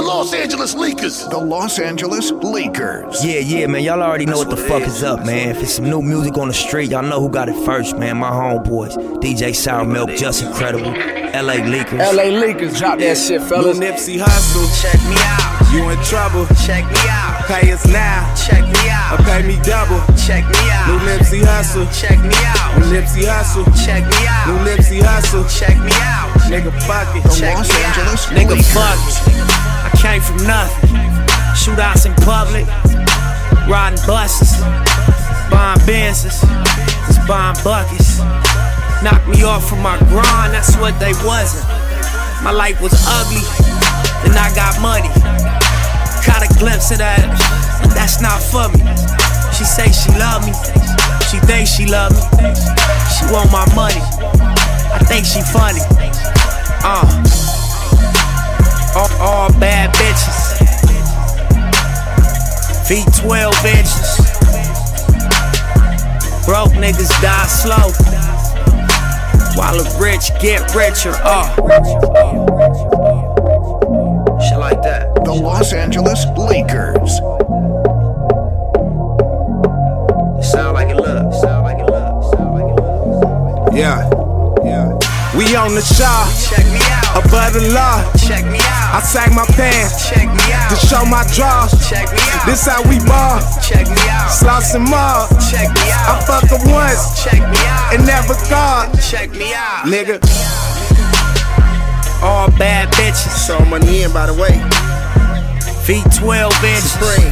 Los Angeles Leakers. The Los Angeles Leakers. Yeah, man, y'all already know what the fuck is up, man. If it's some new music on the street, y'all know who got it first, man. My homeboys, DJ Sour Milk, Just Incredible, LA Leakers. LA Leakers, drop that shit, fellas. New Nipsey Hussle, check me out. You in trouble, check me out. Pay us now, check me out. Or pay me double, check me out. New Nipsey Hussle, check me out. New Nipsey Hussle, check me out. New Nipsey Hussle, check me out. Nigga fuck it, The Los Angeles Nigga Leakers. fuck it. I came from nothing. Shootouts in public, riding buses, buying Benzes, just buying buckets. Knocked me off from my grind, that's what they wasn't. My life was ugly, then I got money. Caught a glimpse of that, but that's not for me. She say she love me, she think she love me. She want my money, I think she funny. All bad bitches. Feet 12 inches. Broke niggas die slow, while the rich get richer. Shit like that. The Los Angeles Leakers. Sound like it love. Sound like it love. Sound like it love. yeah. We on the shaw, Check me out. above the law. Check me out. I sag my pants Check me out. to show my draws. Check me out. This how we ball, Check me out. sloss and mob. Check me I out. fuck her once Check me out. and never thought, Check me out. nigga. All bad bitches. So money in, by the way. Feet 12 inches. Supreme,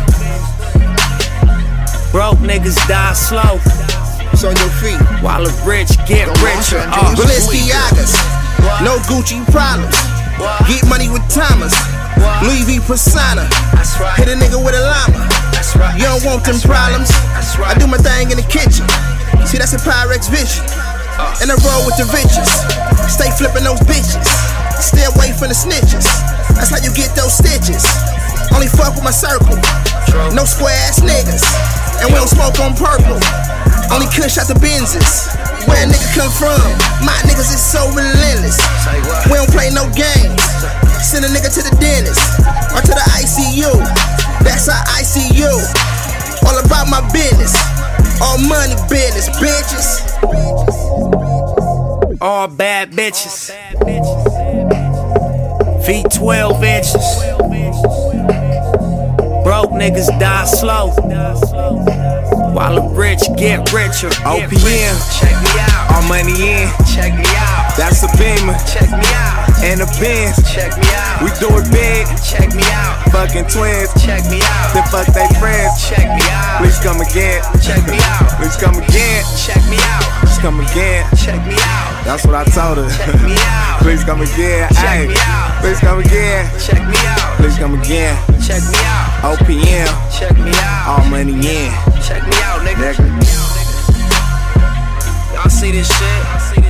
Broke niggas die slow, it's on your feet. while the rich get The Los richer. Angeles Balenciagas, no Gucci problems. Get money with Thomas, Louis V persona. That's right. Hit a nigga with a llama. That's right. You don't want them problems. That's right. I do my thing in the kitchen. See, that's a Pyrex vision. And I roll with the riches. Stay flipping those bitches. Stay away from the snitches. That's how you get those stitches. Only fuck with my circle. No square ass niggas. And we don't smoke on purple. Only kush out the Benzes. Where a nigga come from? My niggas is so relentless. We don't play no games. Send a nigga to the dentist or to the ICU. That's our ICU. All about my business. All money business, bitches. All bad bitches. Feet 12 inches. Broke niggas die slow, while the rich get richer. OPM, Check me out. all money in. Check me out. That's a Beamer Check me out. and a Benz. Check me out. We do it big, Check me out. fucking twins. Check me out. Then fuck they friends. Check me out. Please come again. Check me out. Please come again. Check me out. Please come again. Check me out. That's what I told her. Check me out. Please come again. Check me out. Please come again. Check me out. Please come again. Check me out. OPM, Check me out. all money in. Check me out, nigga. Nigga. Y'all see this shit?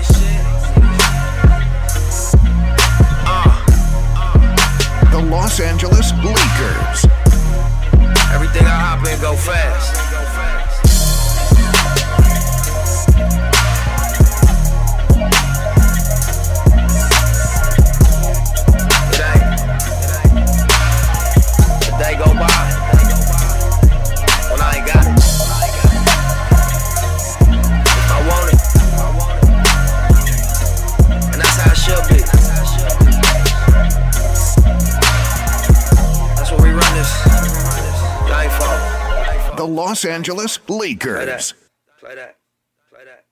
The Los Angeles Leakers. Everything I hop in go fast. It ain't. The day go by when I ain't got it. If I want it, and that's how it should be. That's what we run this. Y'all ain't fault. The Los Angeles Play that. Leakers. Play that. Play that.